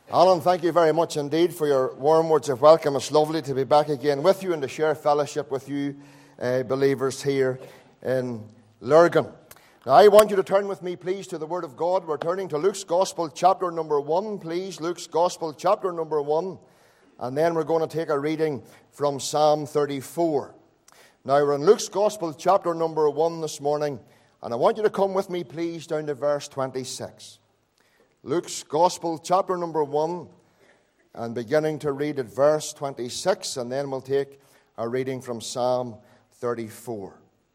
Alan, thank you very much indeed for your warm words of welcome. It's lovely to be back again with you and to share fellowship with you believers here in Lurgan. Now, I want you to turn with me, please, to the Word of God. We're turning to Luke's Gospel, chapter number 1, please. Luke's Gospel, chapter number 1. And then we're going to take a reading from Psalm 34. Now, we're in Luke's Gospel, chapter number 1 this morning. And I want you to come with me, please, down to verse 26. Luke's Gospel, chapter number 1, and beginning to read at verse 26, and then we'll take a reading from Psalm 34.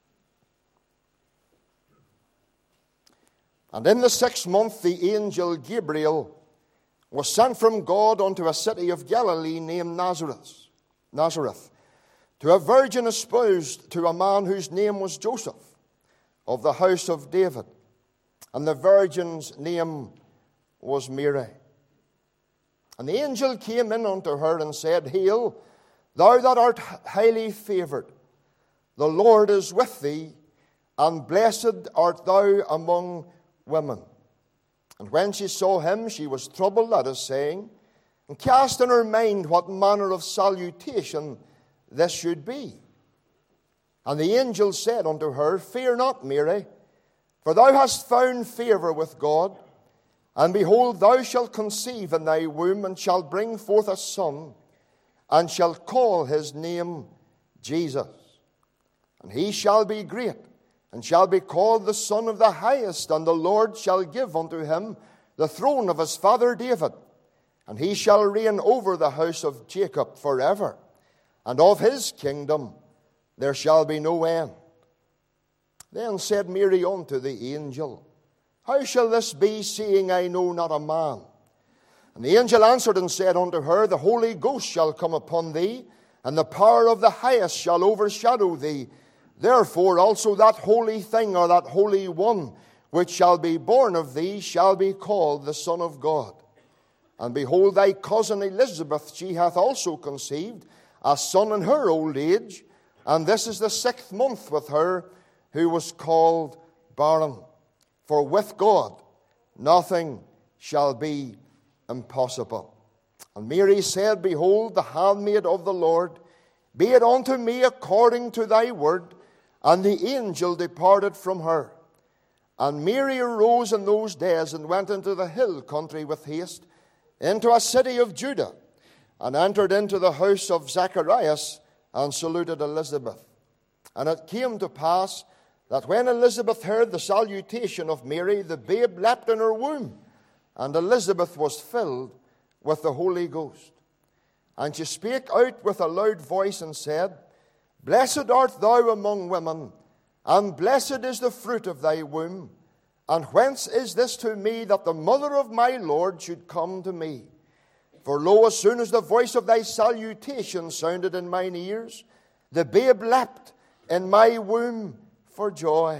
And in the 6th month, the angel Gabriel was sent from God unto a city of Galilee named Nazareth, to a virgin espoused to a man whose name was Joseph, of the house of David. And the virgin's name was Mary. And the angel came in unto her and said, Hail, thou that art highly favoured, the Lord is with thee, and blessed art thou among women. And when she saw him, she was troubled at his saying, and cast in her mind what manner of salutation this should be. And the angel said unto her, Fear not, Mary, for thou hast found favour with God. And behold, thou shalt conceive in thy womb, and shalt bring forth a son, and shalt call his name Jesus. And he shall be great, and shall be called the Son of the Highest, and the Lord shall give unto him the throne of his father David. And he shall reign over the house of Jacob forever, and of his kingdom there shall be no end. Then said Mary unto the angel, How shall this be, seeing I know not a man? And the angel answered and said unto her, The Holy Ghost shall come upon thee, and the power of the Highest shall overshadow thee. Therefore also that holy thing, or that holy one, which shall be born of thee, shall be called the Son of God. And behold, thy cousin Elizabeth, she hath also conceived a son in her old age, and this is the 6th month with her, who was called barren. For with God nothing shall be impossible. And Mary said, Behold, the handmaid of the Lord, be it unto me according to thy word. And the angel departed from her. And Mary arose in those days and went into the hill country with haste, into a city of Judah, and entered into the house of Zacharias, and saluted Elizabeth. And it came to pass that when Elizabeth heard the salutation of Mary, the babe leapt in her womb, and Elizabeth was filled with the Holy Ghost. And she spake out with a loud voice and said, Blessed art thou among women, and blessed is the fruit of thy womb. And whence is this to me, that the mother of my Lord should come to me? For lo, as soon as the voice of thy salutation sounded in mine ears, the babe leapt in my womb for joy.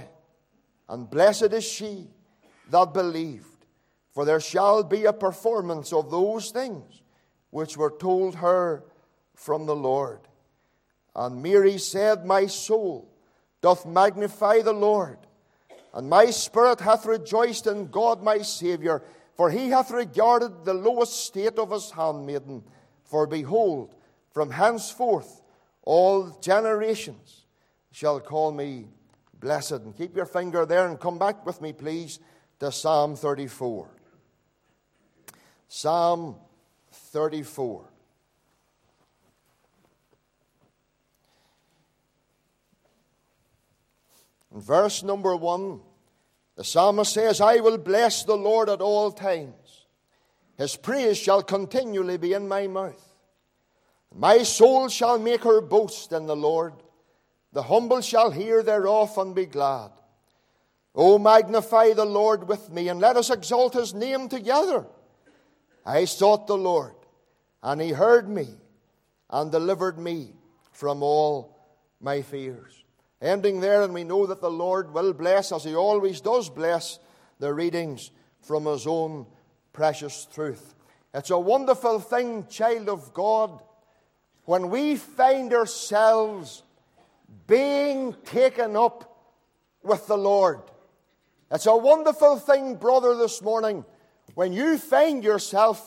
And blessed is she that believed, for there shall be a performance of those things which were told her from the Lord. And Mary said, My soul doth magnify the Lord, and my spirit hath rejoiced in God my Saviour, for he hath regarded the low estate of his handmaiden. For behold, from henceforth all generations shall call me blessed. And keep your finger there and come back with me, please, to Psalm 34. Psalm 34. In verse number 1, the psalmist says, I will bless the Lord at all times. His praise shall continually be in my mouth. My soul shall make her boast in the Lord. The humble shall hear thereof and be glad. O magnify the Lord with me, and let us exalt his name together. I sought the Lord, and he heard me, and delivered me from all my fears. Ending there, and we know that the Lord will bless, as he always does bless, the readings from his own precious truth. It's a wonderful thing, child of God, when we find ourselves being taken up with the Lord. It's a wonderful thing, brother, this morning, when you find yourself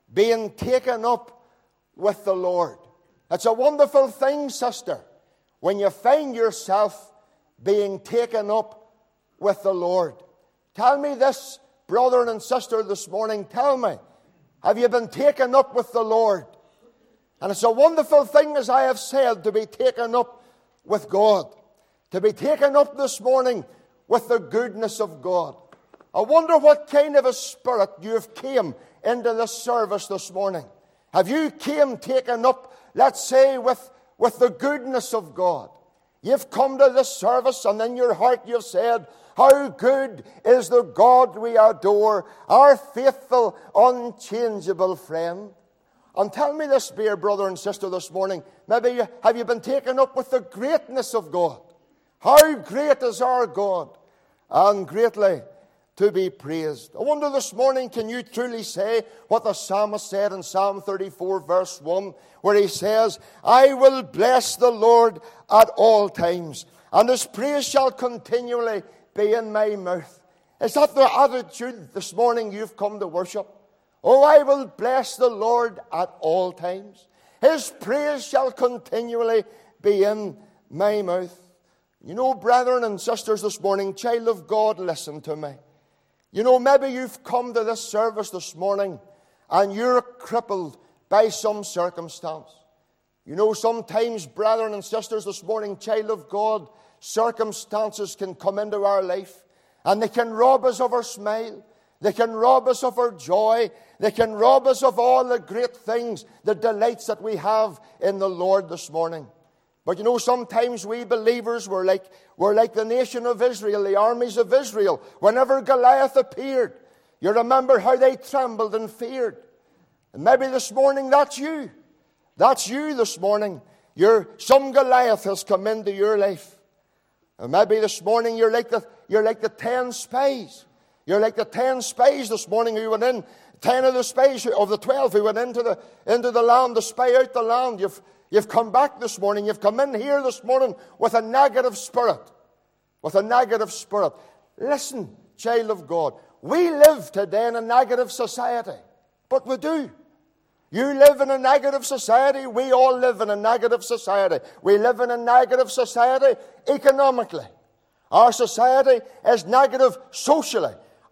being taken up with the Lord. It's a wonderful thing, sister, when you find yourself being taken up with the Lord. Tell me this, brother and sister, this morning. Tell me, have you been taken up with the Lord? And it's a wonderful thing, as I have said, to be taken up with God. To be taken up this morning with the goodness of God. I wonder what kind of a spirit you have came into this service this morning. Have you came taken up, let's say, with the goodness of God? You've come to this service and in your heart you've said, how good is the God we adore, our faithful, unchangeable friend. And tell me this, dear brother and sister, this morning, have you been taken up with the greatness of God? How great is our God, and greatly to be praised. I wonder this morning, can you truly say what the psalmist said in Psalm 34 verse 1, where he says, I will bless the Lord at all times, and his praise shall continually be in my mouth. Is that the attitude this morning you've come to worship? Oh, I will bless the Lord at all times. His praise shall continually be in my mouth. You know, brethren and sisters, this morning, child of God, listen to me. You know, maybe you've come to this service this morning and you're crippled by some circumstance. You know, sometimes, brethren and sisters, this morning, child of God, circumstances can come into our life and they can rob us of our smile. They can rob us of our joy. They can rob us of all the great things, the delights that we have in the Lord this morning. But you know, sometimes we believers were like the nation of Israel, the armies of Israel. Whenever Goliath appeared, you remember how they trembled and feared. And maybe this morning that's you. That's you this morning. Some Goliath has come into your life. And maybe this morning you're like the 10 spies. You're like the 10 spies this morning who went in. 10 of the spies of the 12 who went into the land to spy out the land. You've come back this morning. You've come in here this morning with a negative spirit. With a negative spirit. Listen, child of God. We live today in a negative society. But we do. You live in a negative society. We all live in a negative society. We live in a negative society economically. Our society is negative socially.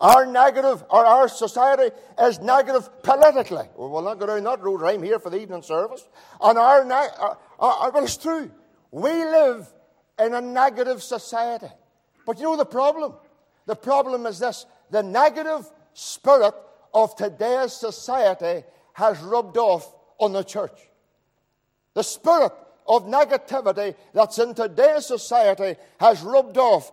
Our society is negative politically. We'll not go down that road. I'm here for the evening service. And well, it's true. We live in a negative society. But you know the problem? The problem is this. The negative spirit of today's society has rubbed off on the church. The spirit of negativity that's in today's society has rubbed off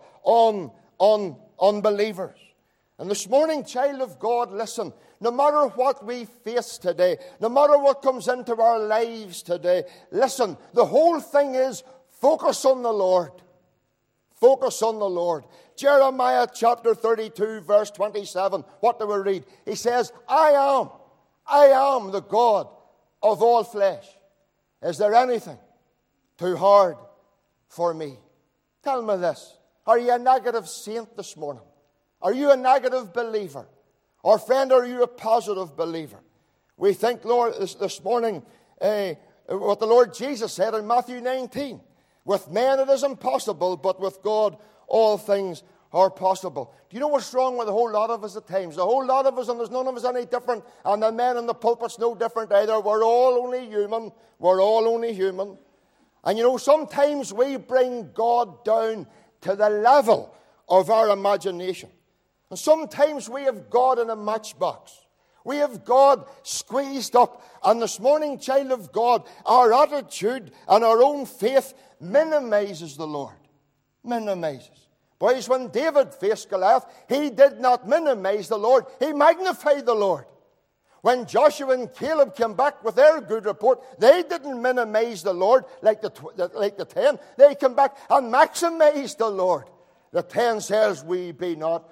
on believers. And this morning, child of God, listen, no matter what we face today, no matter what comes into our lives today, listen, the whole thing is focus on the Lord. Focus on the Lord. Jeremiah chapter 32, verse 27, what do we read? He says, I am the God of all flesh. Is there anything too hard for me? Tell me this. Are you a negative saint this morning? Are you a negative believer? Or friend, are you a positive believer? We think, Lord, this morning, what the Lord Jesus said in Matthew 19. With men it is impossible, but with God all things are possible. Do you know what's wrong with a whole lot of us at times? A whole lot of us, and there's none of us any different, and the men in the pulpit's no different either. We're all only human. We're all only human. And you know, sometimes we bring God down to the level of our imagination. And sometimes we have God in a matchbox. We have God squeezed up. And this morning, child of God, our attitude and our own faith minimizes the Lord. Minimizes. Boys, when David faced Goliath, he did not minimize the Lord. He magnified the Lord. When Joshua and Caleb came back with their good report, they didn't minimize the Lord like the 10. They came back and maximized the Lord. The 10 says, we be not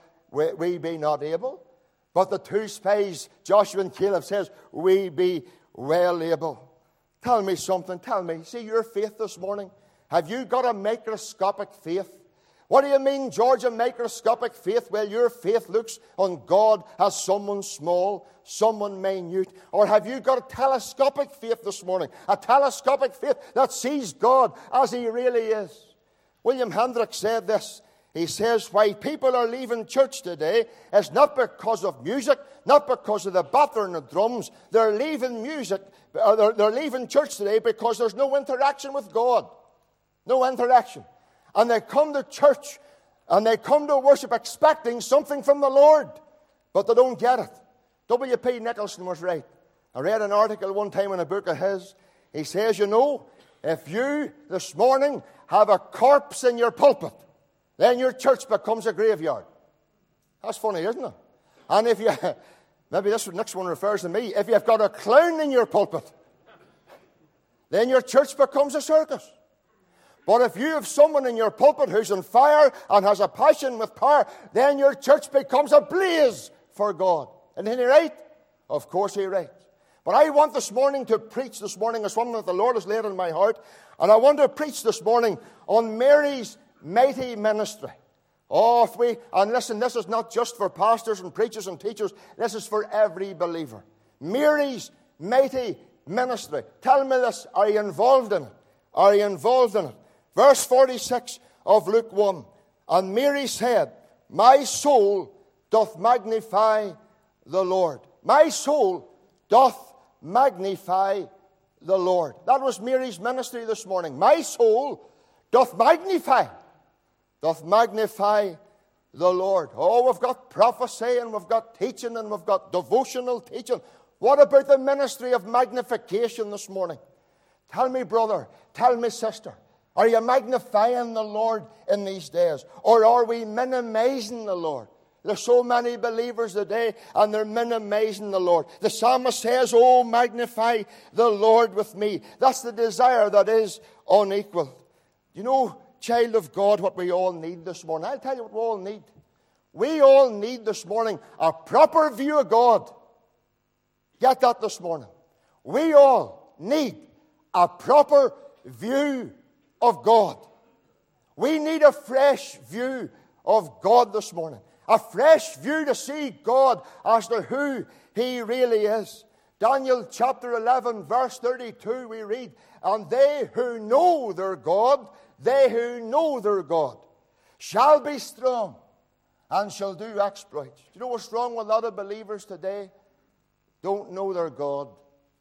able. But the 2 spies, Joshua and Caleb, says, we be well able. Tell me something. Tell me. See your faith this morning. Have you got a microscopic faith? What do you mean, George, a microscopic faith? Well, your faith looks on God as someone small, someone minute. Or have you got a telescopic faith this morning? A telescopic faith that sees God as He really is. William Hendricks said this. He says, why people are leaving church today is not because of music, not because of the battering of drums. They're leaving they're leaving church today because there's no interaction with God. No interaction. And they come to church and they come to worship expecting something from the Lord, but they don't get it. W.P. Nicholson was right. I read an article one time in a book of his. He says, if you this morning have a corpse in your pulpit, then your church becomes a graveyard. That's funny, isn't it? And if you, maybe this next one refers to me, if you've got a clown in your pulpit, then your church becomes a circus. But if you have someone in your pulpit who's on fire and has a passion with power, then your church becomes a blaze for God. Isn't he right? Of course he's right. But I want this morning to preach this morning as something that the Lord has laid in my heart. And I want to preach this morning on Mary's mighty ministry. And listen, this is not just for pastors and preachers and teachers. This is for every believer. Mary's mighty ministry. Tell me this. Are you involved in it? Are you involved in it? Verse 46 of Luke 1. And Mary said, my soul doth magnify the Lord. My soul doth magnify the Lord. That was Mary's ministry this morning. My soul doth magnify the Lord. Oh, we've got prophecy and we've got teaching and we've got devotional teaching. What about the ministry of magnification this morning? Tell me, brother, tell me, sister, are you magnifying the Lord in these days? Or are we minimizing the Lord? There's so many believers today and they're minimizing the Lord. The psalmist says, oh, magnify the Lord with me. That's the desire that is unequaled. Child of God, what we all need this morning. I'll tell you what we all need. We all need this morning a proper view of God. Get that this morning. We all need a proper view of God. We need a fresh view of God this morning. A fresh view to see God as to who He really is. Daniel chapter 11 verse 32 we read, and they who know their God, shall be strong and shall do exploits. Do you know what's wrong with a lot of believers today? Don't know their God.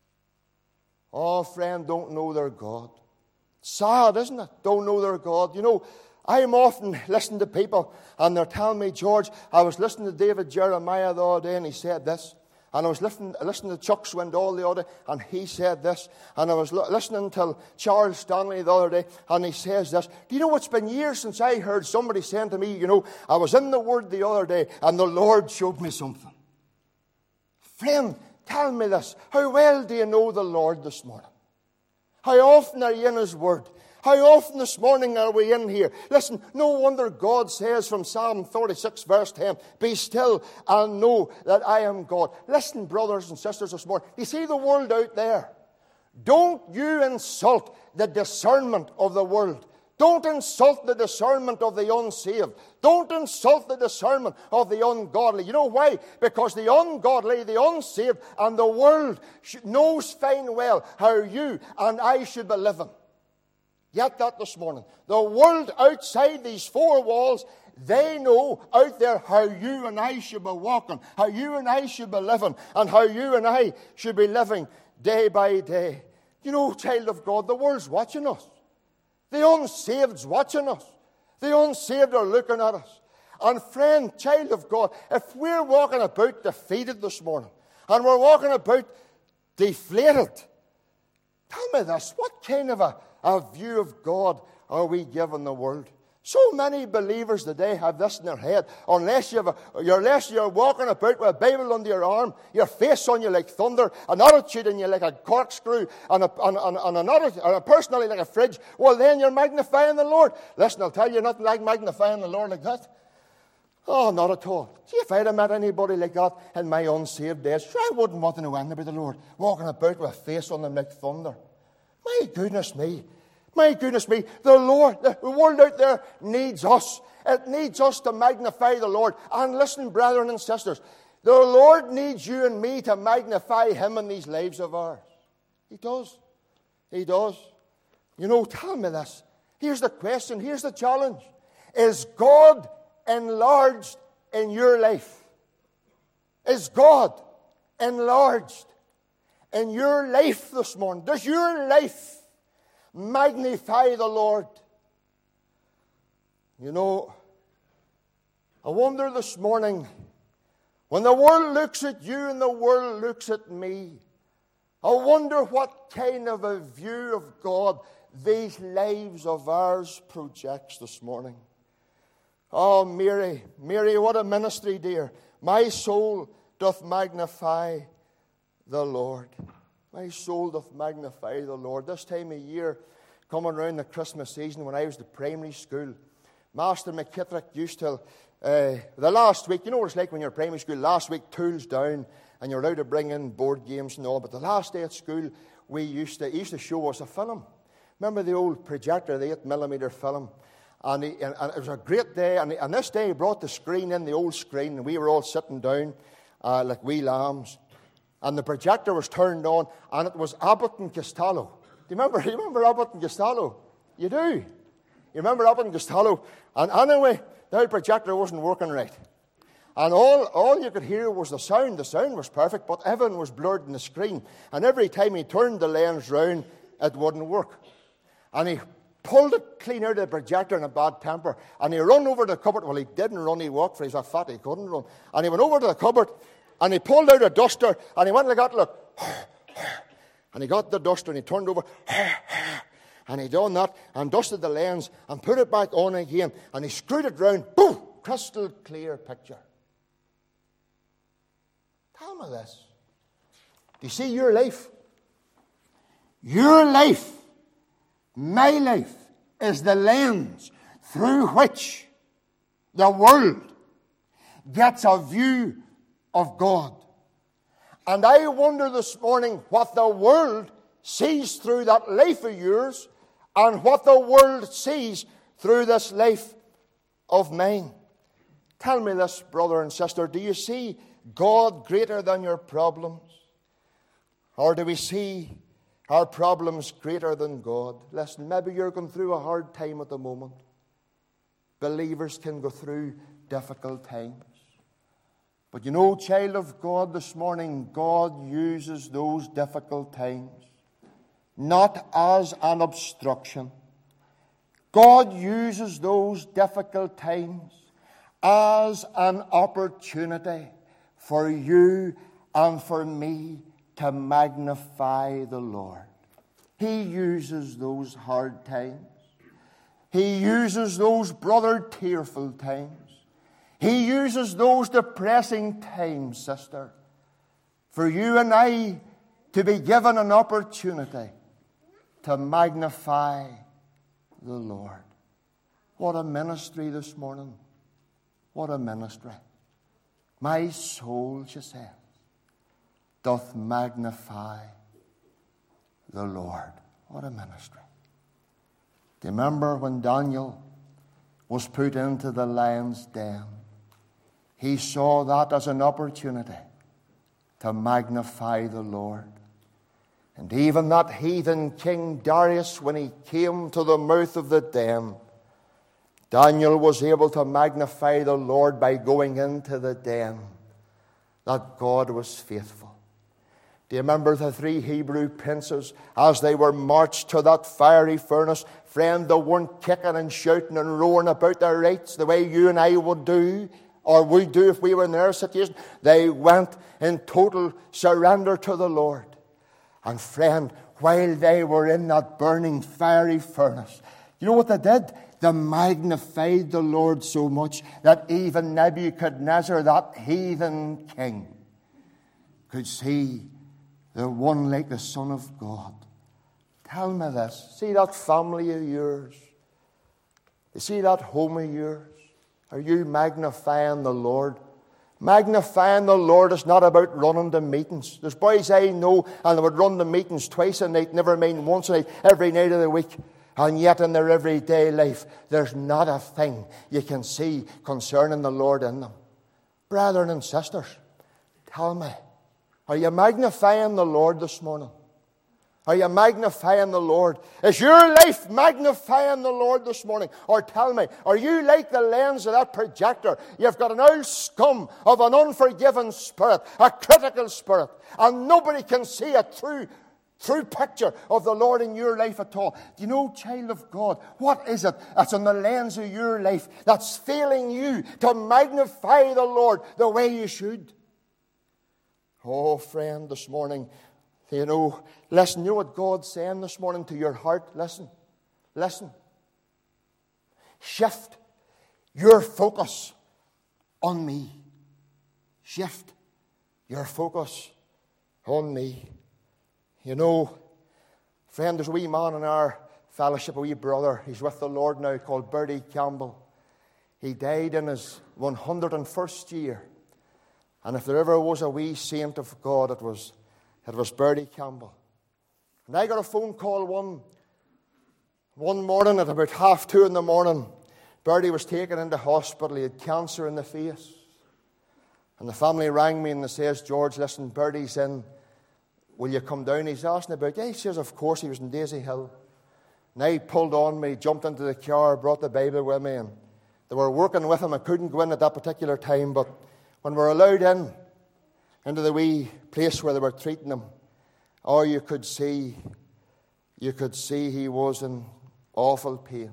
Oh, friend, don't know their God. Sad, isn't it? Don't know their God. I'm often listening to people and they're telling me, George, I was listening to David Jeremiah the other day and he said this. And I was listening to Chuck Swindoll the other day and he said this. And I was listening to Charles Stanley the other day and he says this. Do you know, it's been years since I heard somebody saying to me, I was in the Word the other day and the Lord showed me something. Friend, tell me this. How well do you know the Lord this morning? How often are you in His Word? How often this morning are we in here? Listen, no wonder God says from Psalm 36 verse 10, be still and know that I am God. Listen, brothers and sisters, this morning. You see the world out there? Don't you insult the discernment of the world. Don't insult the discernment of the unsaved. Don't insult the discernment of the ungodly. You know why? Because the ungodly, the unsaved, and the world knows fine well how you and I should be living. Get that this morning. The world outside these four walls, they know out there how you and I should be walking, how you and I should be living, and how you and I should be living day by day. Child of God, the world's watching us. The unsaved's watching us. The unsaved are looking at us. And friend, child of God, if we're walking about defeated this morning, and we're walking about deflated, tell me this, what kind of a view of God are we giving the world? So many believers today have this in their head. Unless you're walking about with a Bible under your arm, your face on you like thunder, an attitude in you like a corkscrew, and a personality like a fridge, well, then you're magnifying the Lord. Listen, I'll tell you, nothing like magnifying the Lord like that. Oh, not at all. See, if I'd have met anybody like that in my unsaved days, sure, I wouldn't want to know anything about the Lord, walking about with a face on them like thunder. My goodness me. My goodness me, the world out there needs us. It needs us to magnify the Lord. And listen, brethren and sisters, the Lord needs you and me to magnify Him in these lives of ours. He does. He does. You know, tell me this. Here's the question. Here's the challenge. Is God enlarged in your life? Is God enlarged in your life this morning? Does your life magnify the Lord? You know, I wonder this morning, when the world looks at you and the world looks at me, I wonder what kind of a view of God these lives of ours projects this morning. Oh, Mary, what a ministry, dear. My soul doth magnify the Lord. My soul doth magnify the Lord. This time of year, coming around the Christmas season, when I was at primary school, Master McKittrick used to, the last week, you know what it's like when you're in primary school, last week, tools down, and you're allowed to bring in board games and all, but the last day at school, he used to show us a film. Remember the old projector, the 8mm film? And it was a great day, and this day he brought the screen in, the old screen, and we were all sitting down like wee lambs. And the projector was turned on, and it was Abbott and Costello. Do you remember Abbott and Costello? You do. You remember Abbott and Costello? And anyway, the old projector wasn't working right. And all you could hear was the sound. The sound was perfect, but everything was blurred in the screen. And every time he turned the lens round, it wouldn't work. And he pulled it clean out of the projector in a bad temper. And he ran over to the cupboard. Well, he didn't run, he walked, for he's a fat, he couldn't run. And he went over to the cupboard, and he pulled out a duster, and he went like that, look. And he got the duster, and he turned over, and he done that, and dusted the lens, and put it back on again, and he screwed it round, boom, crystal clear picture. Tell me this. Do you see your life? Your life, my life, is the lens through which the world gets a view of God. And I wonder this morning what the world sees through that life of yours and what the world sees through this life of mine. Tell me this, brother and sister, do you see God greater than your problems? Or do we see our problems greater than God? Listen, maybe you're going through a hard time at the moment. Believers can go through difficult times. But you know, child of God, this morning, God uses those difficult times not as an obstruction. God uses those difficult times as an opportunity for you and for me to magnify the Lord. He uses those hard times. He uses those, brother, tearful times. He uses those depressing times, sister, for you and I to be given an opportunity to magnify the Lord. What a ministry this morning. What a ministry. My soul, she says, doth magnify the Lord. What a ministry. Do you remember when Daniel was put into the lion's den? He saw that as an opportunity to magnify the Lord. And even that heathen King Darius, when he came to the mouth of the den, Daniel was able to magnify the Lord by going into the den, that God was faithful. Do you remember the 3 Hebrew princes as they were marched to that fiery furnace? Friend, they weren't kicking and shouting and roaring about their rights the way you and I would do, or would do if we were in their situation. They went in total surrender to the Lord. And friend, while they were in that burning fiery furnace, you know what they did? They magnified the Lord so much that even Nebuchadnezzar, that heathen king, could see the one like the Son of God. Tell me this. See that family of yours? You see that home of yours? Are you magnifying the Lord? Magnifying the Lord is not about running to meetings. There's boys I know, and they would run the meetings twice a night, never mind once a night, every night of the week. And yet in their everyday life, there's not a thing you can see concerning the Lord in them. Brethren and sisters, tell me, are you magnifying the Lord this morning? Are you magnifying the Lord? Is your life magnifying the Lord this morning? Or tell me, are you like the lens of that projector? You've got an old scum of an unforgiving spirit, a critical spirit, and nobody can see a true picture of the Lord in your life at all. Do you know, child of God, what is it that's on the lens of your life that's failing you to magnify the Lord the way you should? Oh, friend, this morning, listen, you know what God's saying this morning to your heart? Listen. Shift your focus on me. Shift your focus on me. You know, friend, there's a wee man in our fellowship, a wee brother. He's with the Lord now, called Bertie Campbell. He died in his 101st year. And if there ever was a wee saint of God, it was Bertie Campbell. And I got a phone call one morning at about 2:30 in the morning. Bertie was taken into hospital. He had cancer in the face. And the family rang me and they says, George, listen, Bertie's in. Will you come down? He's asking about, yeah, he says, of course. He was in Daisy Hill. And I pulled on me, jumped into the car, brought the Bible with me. And they were working with him. I couldn't go in at that particular time. But when we were allowed into the wee place where they were treating him, you could see he was in awful pain.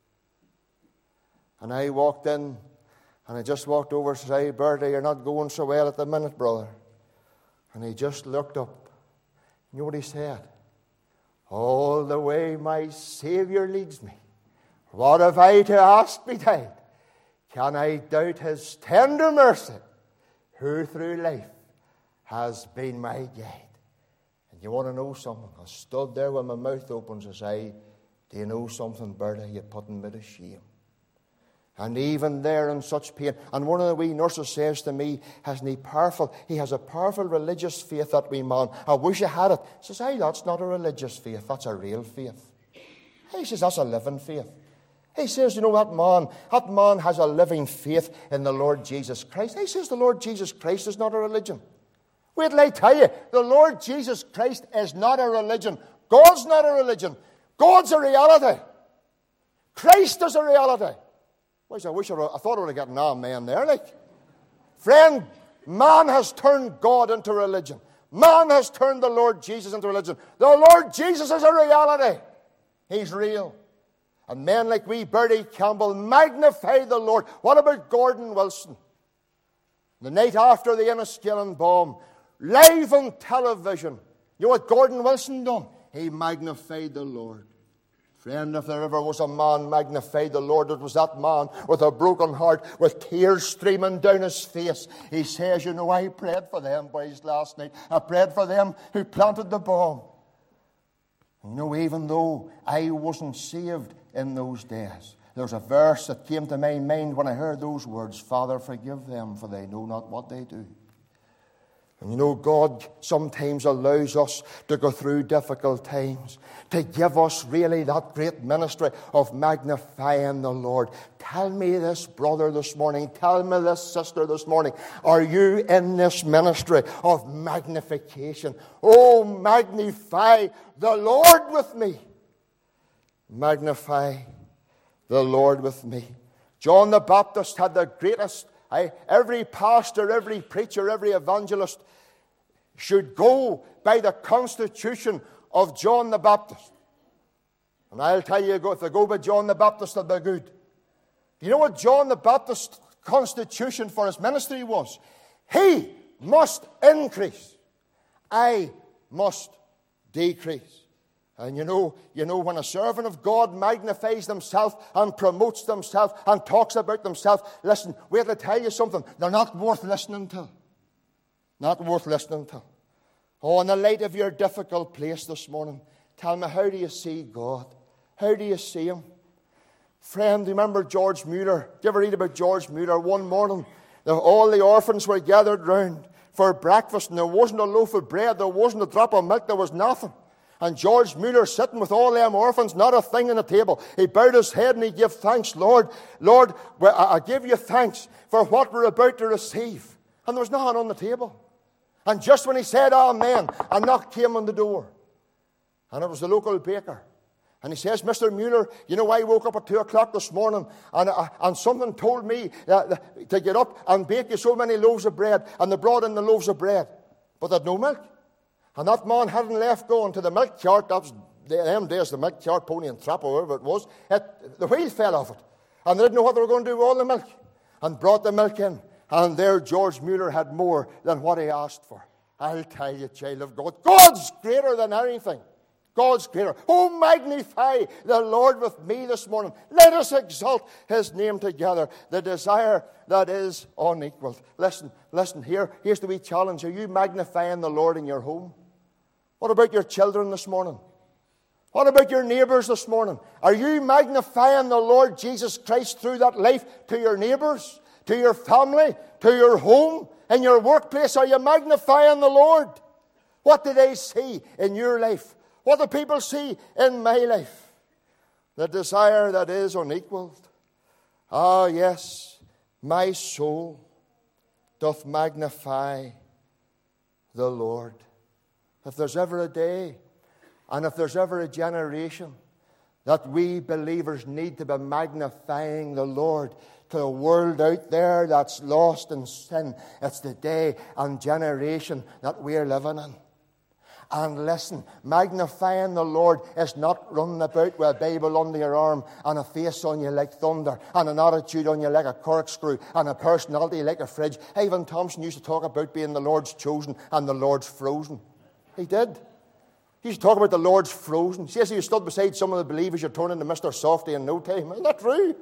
And I walked in, and I just walked over and said, hey, Bertie, you're not going so well at the minute, brother. And he just looked up. You know what he said? All the way my Saviour leads me, what have I to ask betide? Can I doubt his tender mercy, who through life has been my guide? And you want to know something? I stood there with my mouth open and say, do you know something, Bertie? You're putting me to shame. And even there in such pain. And one of the wee nurses says to me, he has a powerful religious faith, that wee man. I wish I had it. He says, hey, that's not a religious faith. That's a real faith. He says, that's a living faith. He says, you know, that man has a living faith in the Lord Jesus Christ. He says the Lord Jesus Christ is not a religion. Wait till I tell you, the Lord Jesus Christ is not a religion. God's not a religion. God's a reality. Christ is a reality. I thought I would have gotten an amen there. Friend, man has turned God into religion. Man has turned the Lord Jesus into religion. The Lord Jesus is a reality. He's real. And men like wee Bertie Campbell magnify the Lord. What about Gordon Wilson? The night after the Enniskillen bomb, live on television. You know what Gordon Wilson done? He magnified the Lord. Friend, if there ever was a man magnified the Lord, it was that man with a broken heart, with tears streaming down his face. He says, you know, I prayed for them boys last night. I prayed for them who planted the bomb. You know, even though I wasn't saved in those days, there's a verse that came to my mind when I heard those words, Father, forgive them, for they know not what they do. And you know, God sometimes allows us to go through difficult times to give us really that great ministry of magnifying the Lord. Tell me this, brother, this morning. Tell me this, sister, this morning. Are you in this ministry of magnification? Oh, magnify the Lord with me. Magnify the Lord with me. John the Baptist had the greatest. Every pastor, every preacher, every evangelist should go by the constitution of John the Baptist. And I'll tell you, if they go by John the Baptist, they'll be good. Do you know what John the Baptist's constitution for his ministry was? He must increase. I must decrease. And you know, when a servant of God magnifies themselves and promotes themselves and talks about themselves, listen, wait till I tell you something. They're not worth listening to. Not worth listening to. Oh, in the light of your difficult place this morning, tell me, how do you see God? How do you see Him? Friend, remember George Mueller? Did you ever read about George Mueller? One morning, all the orphans were gathered round for breakfast, and there wasn't a loaf of bread, there wasn't a drop of milk, there was nothing. And George Mueller sitting with all them orphans, not a thing on the table. He bowed his head and he gave thanks. Lord, I give you thanks for what we're about to receive. And there was nothing on the table. And just when he said amen, a knock came on the door. And it was the local baker. And he says, Mr. Mueller, you know, I woke up at 2 o'clock this morning and something told me to get up and bake you so many loaves of bread. And they brought in the loaves of bread. But they had no milk. And that man hadn't left going to the milk cart. That was them days, the milk cart, Pony and Trap, or whatever it was. The wheel fell off it. And they didn't know what they were going to do with all the milk. And brought the milk in. And there George Mueller had more than what he asked for. I'll tell you, child of God, God's greater than anything. God's greater. Oh, magnify the Lord with me this morning. Let us exalt His name together. The desire that is unequaled. Listen, here's the wee challenge. Are you magnifying the Lord in your home? What about your children this morning? What about your neighbours this morning? Are you magnifying the Lord Jesus Christ through that life to your neighbours, to your family, to your home, in your workplace? Are you magnifying the Lord? What do they see in your life? What do people see in my life? The desire that is unequaled. Ah, yes, my soul doth magnify the Lord. If there's ever a day, and if there's ever a generation that we believers need to be magnifying the Lord to the world out there that's lost in sin, it's the day and generation that we're living in. And listen, magnifying the Lord is not running about with a Bible under your arm and a face on you like thunder and an attitude on you like a corkscrew and a personality like a fridge. Ivan Thompson used to talk about being the Lord's chosen and the Lord's frozen. He did. He used to talk about the Lord's frozen. See, as you stood beside some of the believers, you'd turn into Mr. Softy in no time. Isn't that true?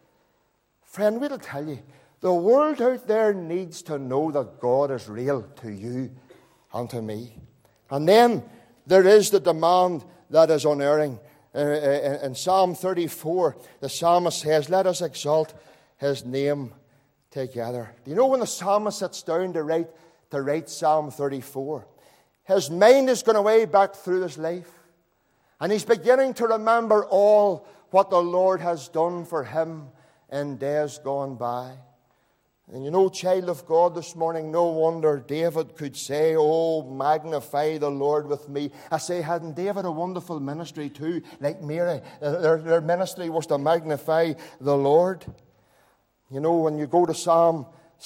Friend, we'll tell you, the world out there needs to know that God is real to you and to me. And then there is the demand that is unerring. In Psalm 34, the psalmist says, let us exalt His name together. Do you know when the psalmist sits down to write Psalm 34, his mind is going way back through his life. And he's beginning to remember all what the Lord has done for him in days gone by. And you know, child of God, this morning, no wonder David could say, oh, magnify the Lord with me. I say, hadn't David a wonderful ministry too, like Mary? Their ministry was to magnify the Lord. You know, when you go to Psalm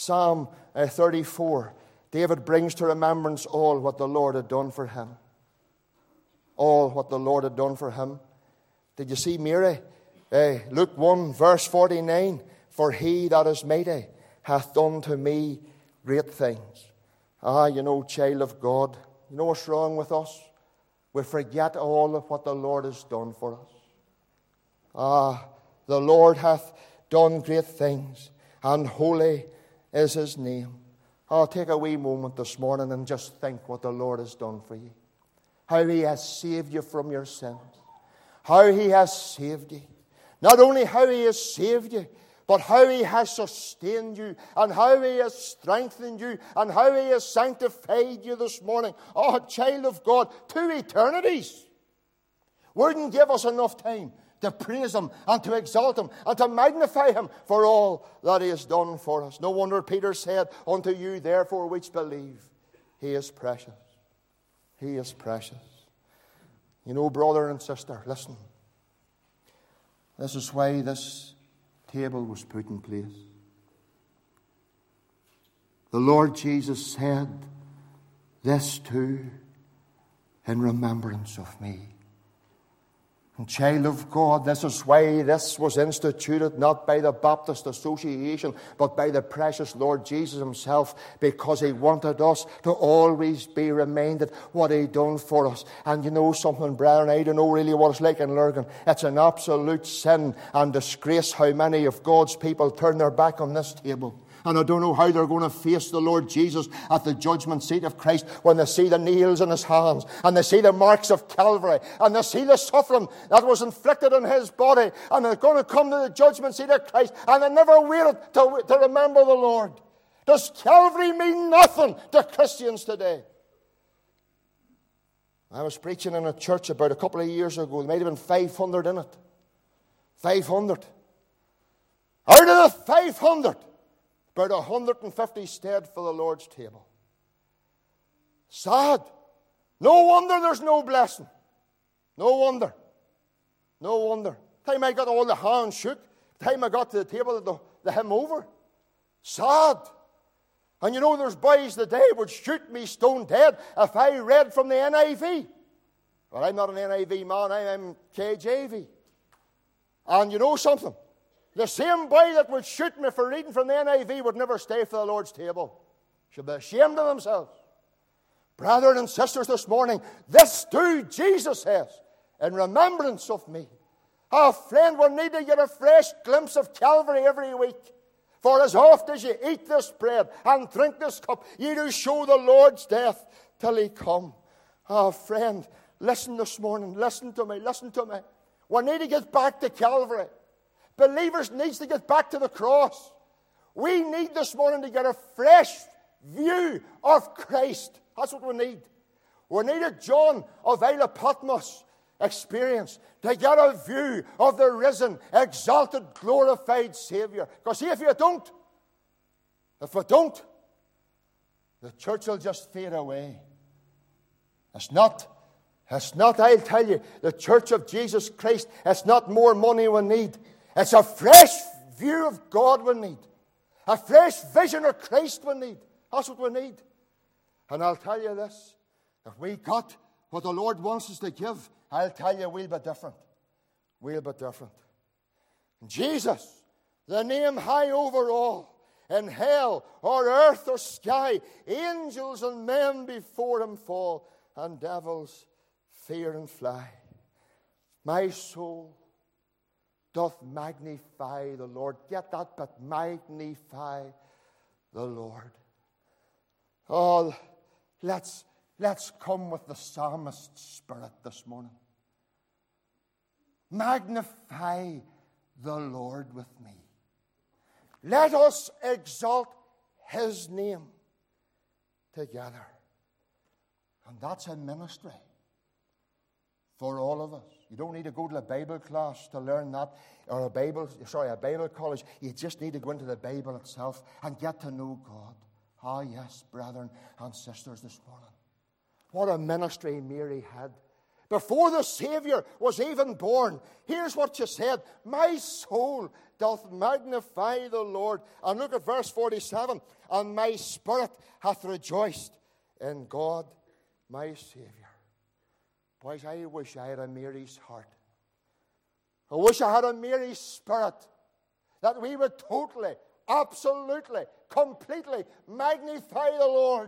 34, David brings to remembrance all what the Lord had done for him. All what the Lord had done for him. Did you see Mary? Luke 1, verse 49, for He that is mighty hath done to me great things. Ah, you know, child of God, you know what's wrong with us? We forget all of what the Lord has done for us. Ah, the Lord hath done great things, and holy is His name. I'll take a wee moment this morning and just think what the Lord has done for you. How He has saved you from your sins. How He has saved you. Not only how He has saved you, but how He has sustained you, and how He has strengthened you, and how He has sanctified you this morning. Oh, child of God, 2 eternities wouldn't give us enough time to praise Him and to exalt Him and to magnify Him for all that He has done for us. No wonder Peter said, unto you therefore which believe, He is precious. He is precious. You know, brother and sister, listen. This is why this table was put in place. The Lord Jesus said, this too in remembrance of me. And child of God, this is why this was instituted not by the Baptist Association, but by the precious Lord Jesus Himself, because He wanted us to always be reminded what He done for us. And you know something, brethren, I don't know really what it's like in Lurgan. It's an absolute sin and disgrace how many of God's people turn their back on this table. And I don't know how they're going to face the Lord Jesus at the judgment seat of Christ when they see the nails in His hands and they see the marks of Calvary and they see the suffering that was inflicted on His body, and they're going to come to the judgment seat of Christ and they never waited to remember the Lord. Does Calvary mean nothing to Christians today? I was preaching in a church about a couple of years ago. There might have been 500 in it. 500. Out of the 500, about 150 stayed for the Lord's table. Sad. No wonder there's no blessing. No wonder. No wonder. The time I got all the hands shook, the time I got to the table, the hymn over. Sad. And you know, there's boys today would shoot me stone dead if I read from the NIV. Well, I'm not an NIV man, I'm KJV. And you know something? The same boy that would shoot me for reading from the NIV would never stay for the Lord's table. Should be ashamed of themselves. Brethren and sisters, this morning, this do, Jesus says, in remembrance of me. Oh, friend, we need to get a fresh glimpse of Calvary every week. For as oft as you eat this bread and drink this cup, ye do show the Lord's death till he come. Oh, friend, listen this morning. Listen to me. Listen to me. We need to get back to Calvary. Believers need to get back to the cross. We need this morning to get a fresh view of Christ. That's what we need. We need a John of Isle of Patmos experience to get a view of the risen, exalted, glorified Savior. Because see, if we don't, the church will just fade away. It's not, I'll tell you, the church of Jesus Christ, it's not more money we need. It's a fresh view of God we need. A fresh vision of Christ we need. That's what we need. And I'll tell you this, if we got what the Lord wants us to give, I'll tell you we'll be different. We'll be different. Jesus, the name high over all, in hell or earth or sky, angels and men before him fall, and devils fear and fly. My soul doth magnify the Lord. Get that bit, magnify the Lord. Oh, let's come with the psalmist's spirit this morning. Magnify the Lord with me. Let us exalt his name together. And that's a ministry for all of us. You don't need to go to a Bible class to learn that, or a Bible college. You just need to go into the Bible itself and get to know God. Ah, yes, brethren and sisters, this morning. What a ministry Mary had. Before the Savior was even born, here's what she said. My soul doth magnify the Lord. And look at verse 47. And my spirit hath rejoiced in God, my Savior. Boys, I wish I had a Mary's heart. I wish I had a Mary's spirit. That we would totally, absolutely, completely magnify the Lord.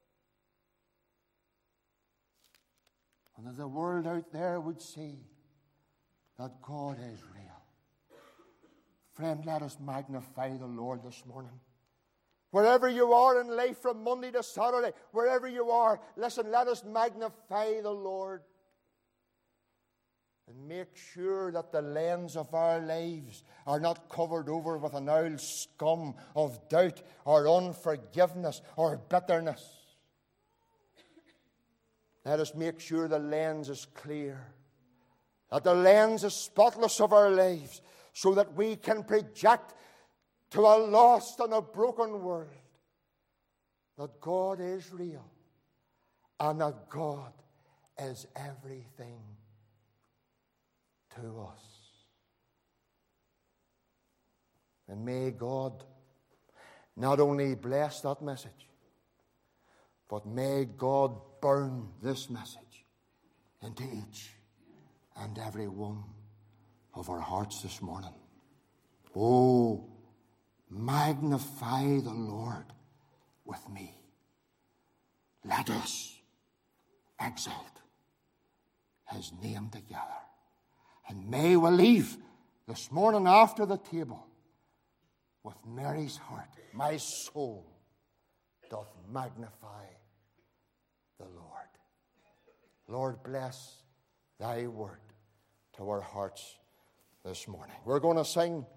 And that the world out there would see that God is real. Friend, let us magnify the Lord this morning. Wherever you are in life, from Monday to Saturday, wherever you are, listen, let us magnify the Lord. And make sure that the lens of our lives are not covered over with an old scum of doubt or unforgiveness or bitterness. Let us make sure the lens is clear, that the lens is spotless of our lives, so that we can project to a lost and a broken world that God is real and that God is everything to us. And may God not only bless that message, but may God burn this message into each and every one of our hearts this morning. Oh, magnify the Lord with me. Let us exalt his name together. And may we leave this morning after the table with Mary's heart. My soul doth magnify the Lord. Lord, bless thy word to our hearts this morning. We're going to sing